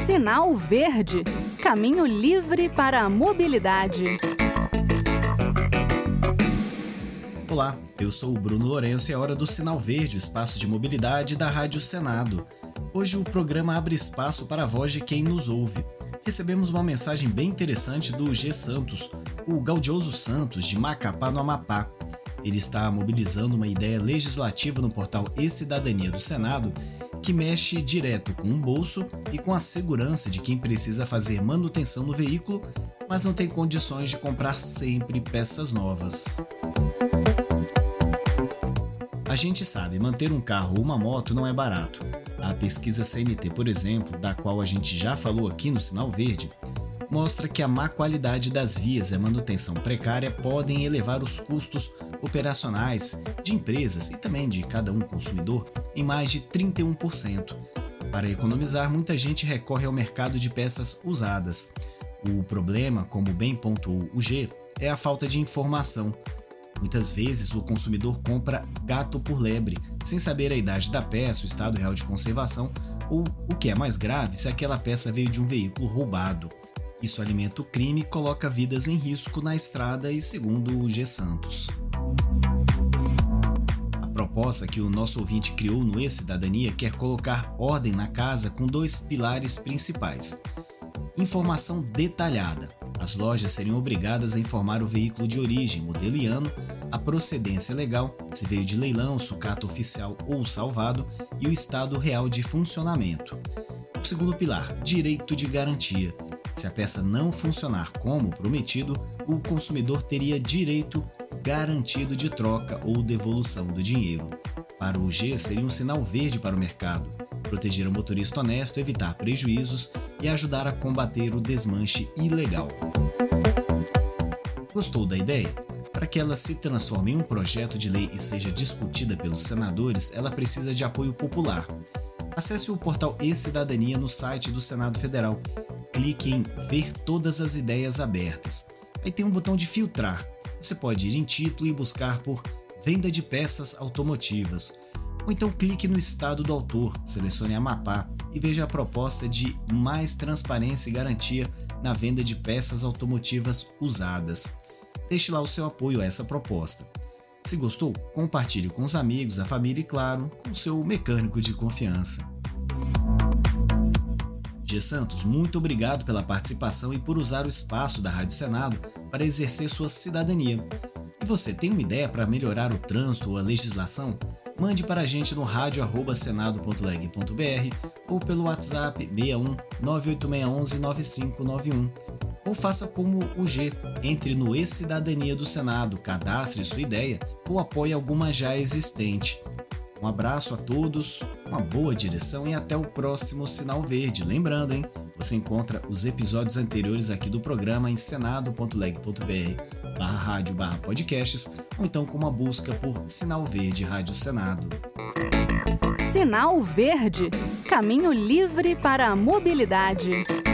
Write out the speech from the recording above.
Sinal Verde, caminho livre para a mobilidade. Olá, eu sou o Bruno Lourenço e é hora do Sinal Verde, o espaço de mobilidade da Rádio Senado. Hoje o programa abre espaço para a voz de quem nos ouve. Recebemos uma mensagem bem interessante do G. Santos, o Gaudioso Santos, de Macapá, no Amapá. Ele está mobilizando uma ideia legislativa no portal E-Cidadania do Senado que mexe direto com o bolso e com a segurança de quem precisa fazer manutenção no veículo, mas não tem condições de comprar sempre peças novas. A gente sabe, manter um carro ou uma moto não é barato. A pesquisa CNT, por exemplo, da qual a gente já falou aqui no Sinal Verde, mostra que a má qualidade das vias e a manutenção precária podem elevar os custos operacionais de empresas e também de cada um consumidor em mais de 31%. Para economizar, muita gente recorre ao mercado de peças usadas. O problema, como bem pontuou o G, é a falta de informação. Muitas vezes o consumidor compra gato por lebre, sem saber a idade da peça, o estado real de conservação ou, o que é mais grave, se aquela peça veio de um veículo roubado. Isso alimenta o crime e coloca vidas em risco na estrada e segundo o G. Santos. A proposta que o nosso ouvinte criou no E-Cidadania quer colocar ordem na casa com dois pilares principais. Informação detalhada. As lojas seriam obrigadas a informar o veículo de origem, modelo e ano, a procedência legal, se veio de leilão, sucata oficial ou salvado, e o estado real de funcionamento. O segundo pilar, direito de garantia. Se a peça não funcionar como prometido, o consumidor teria direito garantido de troca ou devolução do dinheiro. Para o G, seria um sinal verde para o mercado. Proteger o motorista honesto, evitar prejuízos e ajudar a combater o desmanche ilegal. Gostou da ideia? Para que ela se transforme em um projeto de lei e seja discutida pelos senadores, ela precisa de apoio popular. Acesse o portal E-Cidadania no site do Senado Federal. Clique em Ver todas as ideias abertas. Aí tem um botão de filtrar. Você pode ir em título e buscar por Venda de peças automotivas. Ou então clique no estado do autor, selecione Amapá e veja a proposta de mais transparência e garantia na venda de peças automotivas usadas. Deixe lá o seu apoio a essa proposta. Se gostou, compartilhe com os amigos, a família e, claro, com o seu mecânico de confiança. G. Santos, muito obrigado pela participação e por usar o espaço da Rádio Senado para exercer sua cidadania. E você tem uma ideia para melhorar o trânsito ou a legislação? Mande para a gente no radio@senado.leg.br ou pelo WhatsApp 61 98611 9591. Ou faça como o G, entre no E-Cidadania do Senado, cadastre sua ideia ou apoie alguma já existente. Um abraço a todos, uma boa direção e até o próximo Sinal Verde. Lembrando, você encontra os episódios anteriores aqui do programa em senado.leg.br/radio/podcasts ou então com uma busca por Sinal Verde Rádio Senado. Sinal Verde, caminho livre para a mobilidade.